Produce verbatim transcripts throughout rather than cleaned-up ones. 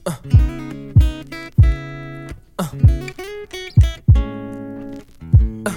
Uh. Uh. Uh.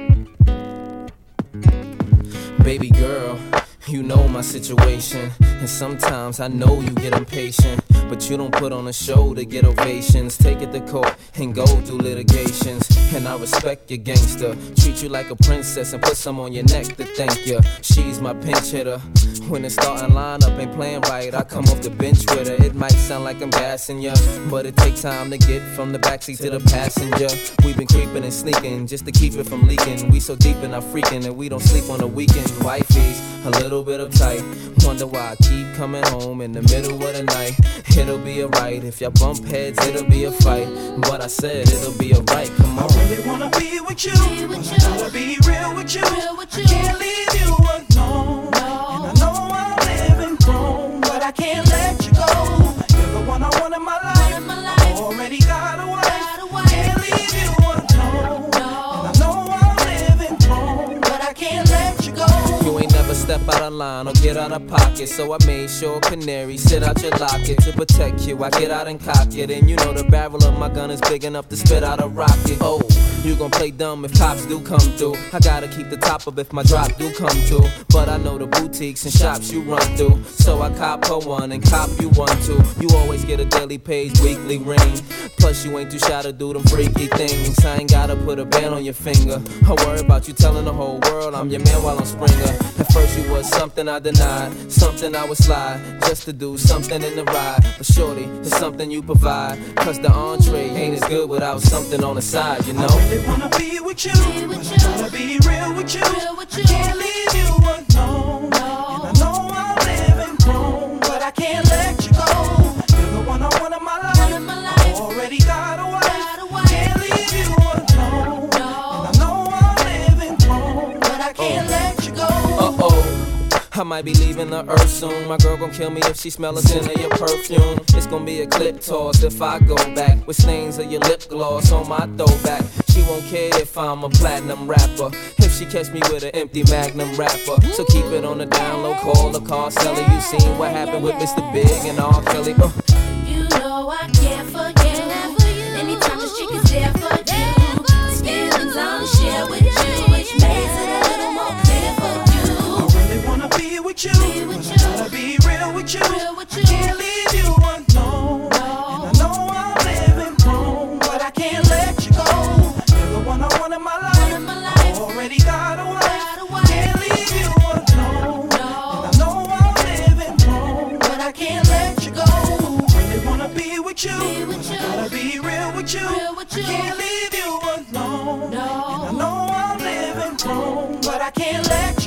Baby girl, you know my situation, and sometimes I know you get impatient, but you don't put on a show to get ovations. Take it to court and go through litigations, and I respect your gangster. Treat you like a princess and put some on your neck to thank you. She's my pinch hitter. When the starting lineup ain't playing right, I come off the bench with her. It might sound like I'm gassing ya, but it takes time to get from the backseat to the passenger. We've been creeping and sneaking just to keep it from leaking. We so deep in our freaking and we don't sleep on the weekend. Wifey's a little bit uptight. Wonder why I keep coming home in the middle of the night. It'll be alright. If y'all bump heads, it'll be a fight. But I said it'll be alright. Come on. I really wanna be with you. Be with you. I gotta be real with you. Real with you. I can't leave you alone. No. And I know I'm living wrong, but I can't let you go. You're the one I want in my life. In my life. I already got a wife. Got a wife. Can't leave you alone. No. And I know I'm living wrong, but I can't let you go. You ain't never step out of line or get out of pocket, so I made sure canary sit out your locket to protect you. I get out and cock it, and you know the barrel of my gun is big enough to spit out a rocket. Oh, you gon' play dumb if cops do come through. I gotta keep the top up if my drop do come through. But I know the boutiques and shops you run through, so I cop her one and cop you one too. You always get a daily page, weekly ring. Plus you ain't too shy to do them freaky things. I ain't gotta put a band on your finger. I worry about you telling the whole world I'm your man while I'm Springer. At first you was something I denied, something I would slide just to do something in the ride. But shorty, it's something you provide, cause the entree ain't as good without something on the side, you know. I really wanna be with you, be with you. I gotta be real with you, real with you. I can't leave you alone, no. And I know I'm living wrong, but I can't let you go. You're the one I want in my life, in my life. I already got a wife, got a wife. Can't leave you alone, no. And I know I'm living wrong, but I can't oh. let you go. Uh-oh, I might be leaving the earth soon. My girl gon' kill me if she smell a scent of your perfume. It's gon' be a clip toss if I go back with stains of your lip gloss on my throwback. She won't care if I'm a platinum rapper, if she catch me with an empty Magnum wrapper. So keep it on the down low, call the car seller. You seen what happened with Mister Big and R. Kelly. Uh. You know I care for you. Anytime this chick is there for you. These feelings I'll share with you, which makes it a little more clear for you. I really wanna be with you, be with you. I gotta be real with you. Real with you. I can't leave you alone, no. And I know I'm living wrong, but I can't let you go. You're the one I want in my life, in my life. I already got a wife, got a wife. Can't leave you alone, no. And I know I'm living wrong, but I can't let you go. I really wanna be with you, be with you. I gotta be real with you, real with you. I can't leave you alone, no. And I know I'm living wrong, but I can't let you go.